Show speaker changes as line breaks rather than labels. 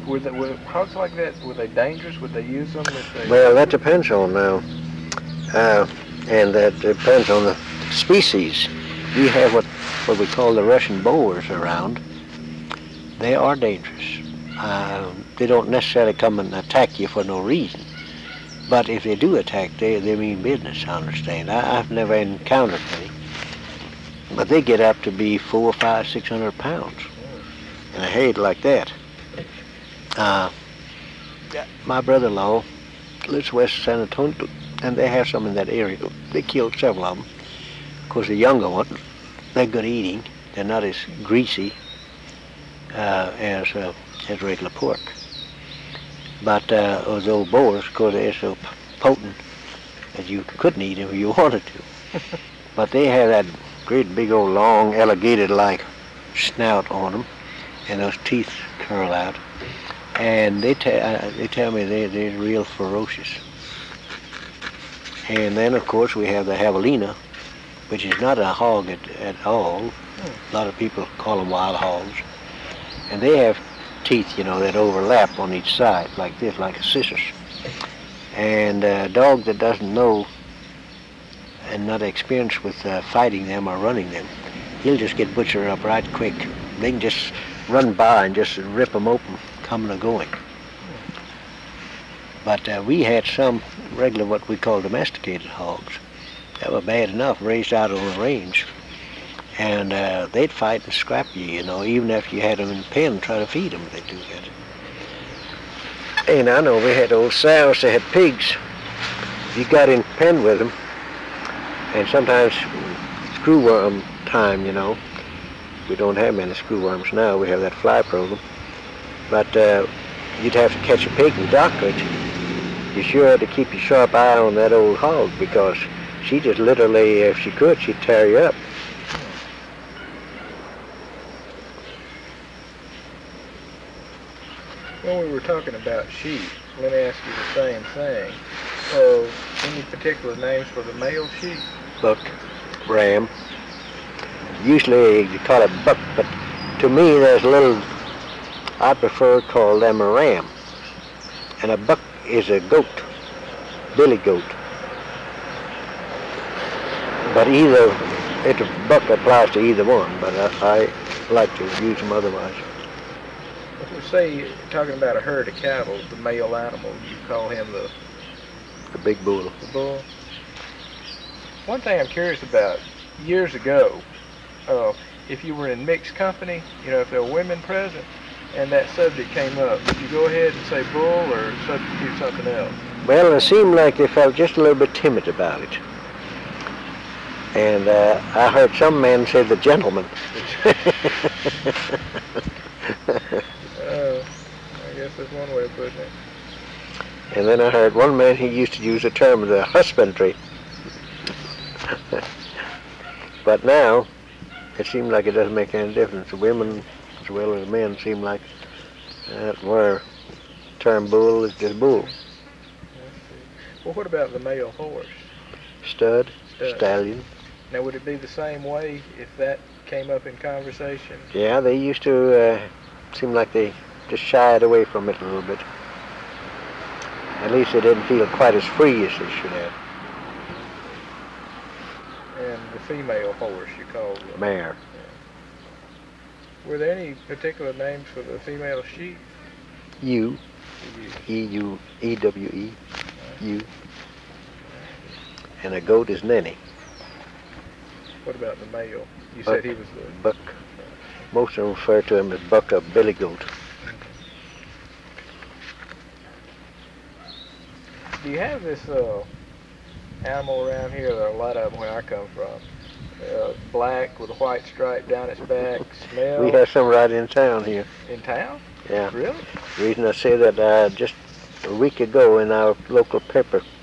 Were hogs like that, were they dangerous? Would they use them if they...
Well, that depends on now, and that depends on the species. We have what we call the Russian boars around. They are dangerous. They don't necessarily come and attack you for no reason. But if they do attack, they mean business, I understand. I've never encountered any. But they get up to be 400, 500, 600 pounds in a head like that. My brother-in-law lives west of San Antonio, and they have some in that area. They killed several of them. Of course, the younger ones, they're good eating. They're not as greasy as regular pork. But those old boars, of course, they're so potent that you couldn't eat them if you wanted to. But they have that great big old long alligator-like snout on them, and those teeth curl out. And they tell me they're real ferocious. And then, of course, we have the javelina, which is not a hog at all. A lot of people call them wild hogs. And they have teeth, that overlap on each side, like this, like a scissors. And a dog that doesn't know and not experienced with fighting them or running them, he'll just get butchered up right quick. They can just run by and just rip them open, coming or going. But we had some regular, what we call domesticated hogs, that were bad enough, raised out on the range. And they'd fight and scrap you, even after you had them in the pen, try to feed them, they'd do that. And I know we had old sows that had pigs. You got in pen with them, and sometimes screwworm time, we don't have many screwworms now, we have that fly program. But you'd have to catch a pig and doctor it. You sure had to keep a sharp eye on that old hog, because she just literally, if she could, she'd tear you up.
When we were talking about sheep, let me ask you the same thing. Any particular names for the male sheep?
Buck, ram. Usually you call it buck, but to me there's a little, I prefer to call them a ram. And a buck is a goat, billy goat. But buck applies to either one, but I like to use them otherwise.
If we say you're talking about a herd of cattle, the male animal, you call him the
big bull.
The bull. One thing I'm curious about, years ago, if you were in mixed company, if there were women present, and that subject came up, would you go ahead and say bull or substitute something else?
Well, it seemed like they felt just a little bit timid about it. And I heard some men say the gentleman.
I guess that's one way of putting it.
And then I heard one man, he used to use the term the husbandry. But now, it seems like it doesn't make any difference. The women as well as the men seem like that where term bull is just bull.
Well, what about the male horse?
Stud, stallion.
Now, would it be the same way if that came up in conversation?
Yeah, they used to seem like they just shied away from it a little bit. At least they didn't feel quite as free as they should have.
And the female horse you called the
mare.
Yeah. Were there any particular names for the female sheep?
Ewe. E-U-E-W-E. Ewe. And a goat is Nenny.
What about the male? You said he was the...
Buck. Most of them refer to him as buck or billy goat.
Do you have this animal around here? There are a lot of them where I come from. Black with a white stripe down its back. Smell.
We have some right in town here.
In town?
Yeah.
Really?
The reason I say that, just a week ago in our local paper